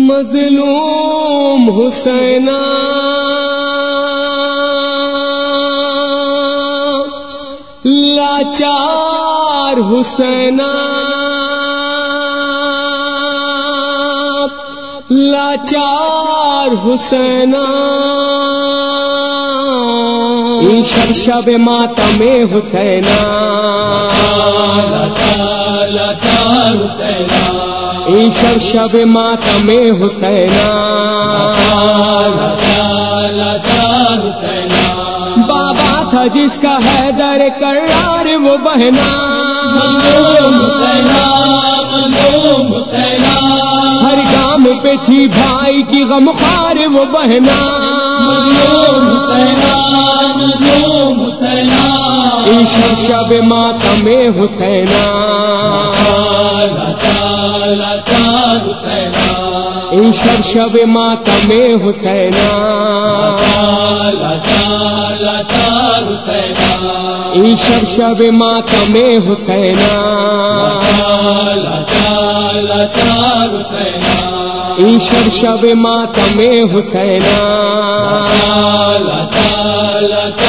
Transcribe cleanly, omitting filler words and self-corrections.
مظلوم حسینہ لاچار حسینہ لاچار حسینہ شب ماتم حسینہ لاچار حسینہ شب ماتم حسینہ لاچار حسینہ بابا تھا جس کا حیدر کرار وہ بہنا مظلوم حسینہ مظلوم حسینہ ہر گام پہ تھی بھائی کی غمخوار وہ بہنا مظلوم حسینہ مظلوم حسینہ شب ماتم حسینہ لاچار حسینہ شب ماتم حسینہ لاچار حسینہ شب ماتم حسینہ لاچار حسینہ شب ماتم حسینہ